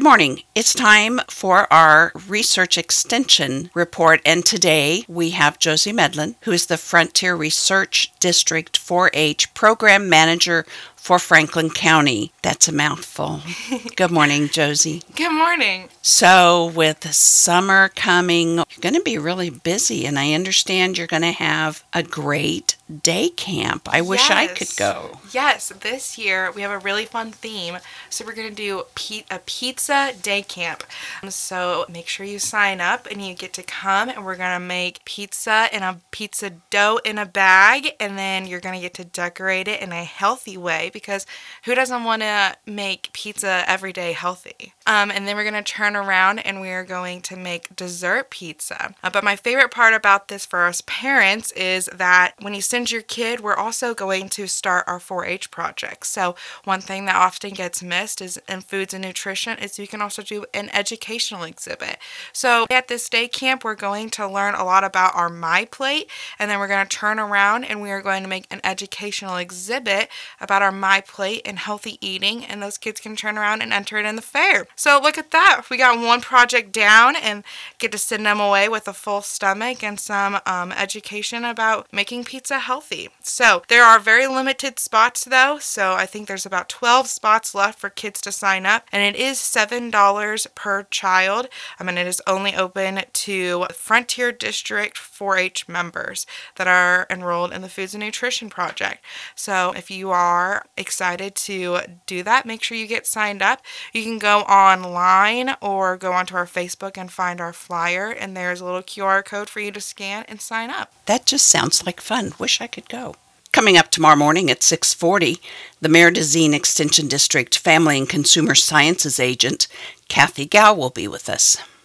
Good morning. It's time for our research extension report, and today we have Josie Medlin, who is the Frontier Research District 4-H Program Manager for Franklin County. That's a mouthful. Good morning, Josie. Good morning. So with summer coming, you're going to be really busy, and I understand you're going to have a great day camp. I wish I could go. Yes, this year we have a really fun theme. So we're going to do a pizza day camp. So make sure you sign up and you get to come, and we're going to make pizza and a pizza dough in a bag, and then you're going to get to decorate it in a healthy way, because who doesn't want to make pizza every day healthy? And then we're going to turn around and we are going to make dessert pizza. But my favorite part about this for us parents is that when you send your kid, we're also going to start our 4-H project. So one thing that often gets missed is in foods and nutrition is you can also do an educational exhibit. So at this day camp, we're going to learn a lot about our My Plate, and then we're going to turn around and we are going to make an educational exhibit about our My Plate and healthy eating, and those kids can turn around and enter it in the fair. So look at that. We got one project down and get to send them away with a full stomach and some education about making pizza healthy. So there are very limited spots though. So I think there's about 12 spots left for kids to sign up, and it is $7 per child. And it is only open to Frontier District 4-H members that are enrolled in the Foods and Nutrition Project. So if you are excited to do that, make sure you get signed up. You can go online or go onto our Facebook and find our flyer, and there's a little QR code for you to scan and sign up. That just sounds like fun. Wish I could go. Coming up tomorrow morning at 6:40, the Mare-Dezine Extension District Family and Consumer Sciences agent, Kathy Gow, will be with us.